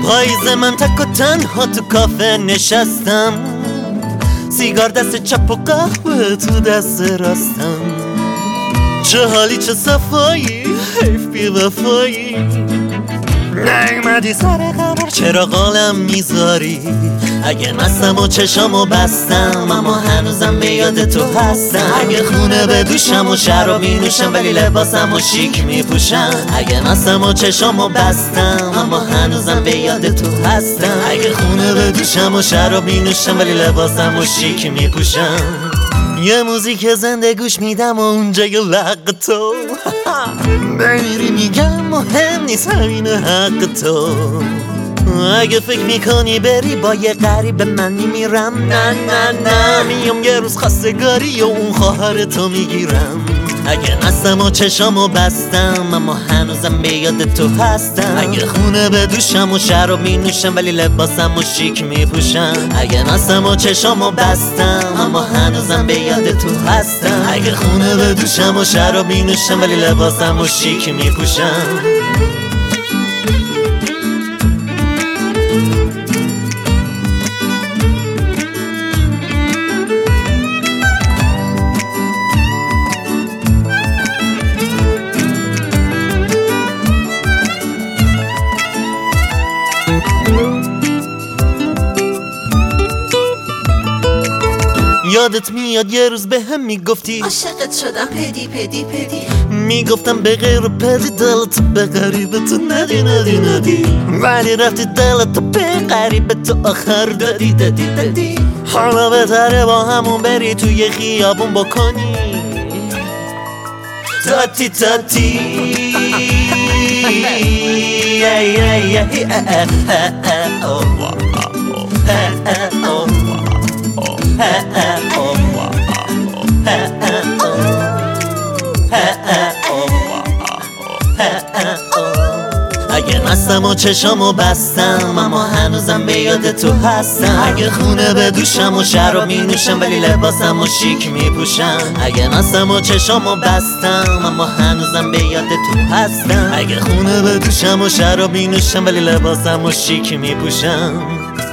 پاییز من تک و تنها تو کافه نشستم، سیگار دست چپ و قهوه تو دست راستم. چه حالی چه صفایی، حیف بی وفایی، نیومدی سر قرار چرا قالم میذاری؟ اگه مستم و چشامو بستم اما هنوزم به یاد تو هستم. اگه خونه بدوشم و شراب مینوشم ولی لباسم و شیک میپوشم. اگه مستم و چشامو بستم اما هنوزم به یاد تو هستم. اگه خونه بدوشم و شراب مینوشم ولی لباسم و شیک میپوشم. یه موزیک زنده گوش میدم و اونجا یه لق تو بمیری میگم مهم نیست همین حق تو. اگه فکر میکنی بری با یه غریب من میمیرم، نه نه نه میام یه روز خواستگاری و اون خواهر تو میگیرم. اگه مستم و چشامو بستم اما هنوزم به یاد تو هستم. اگه خونه بدوشم و شراب مینوشم ولی لباسم و شیک میپوشم. اگه مستم و چشامو بستم اما هنوزم به یاد تو هستم. اگه خونه بدوشم و شراب مینوشم ولی لباسم و شیک میپوشم. یادت میاد یه روز به هم میگفتی عاشقت شدم پدی پدی پدی، میگفتم به غیر پدی دلت به غریبتو ندی ندی ندی، ولی رفتی دلتو به غریبتو آخر دادی دادی دادی. حالا بهتره با همون بری توی خیابون بکنی تاتی تاتی اگه مستم و چشامو بستم اما هنوزم به یاد تو هستم. اگه خونه بدوشم و شراب مینوشم ولی لباسم و شیک میپوشم. اگه مستم و چشامو بستم اما هنوزم به یاد تو هستم. اگه خونه بدوشم و شراب مینوشم ولی لباسم و شیک میپوشم.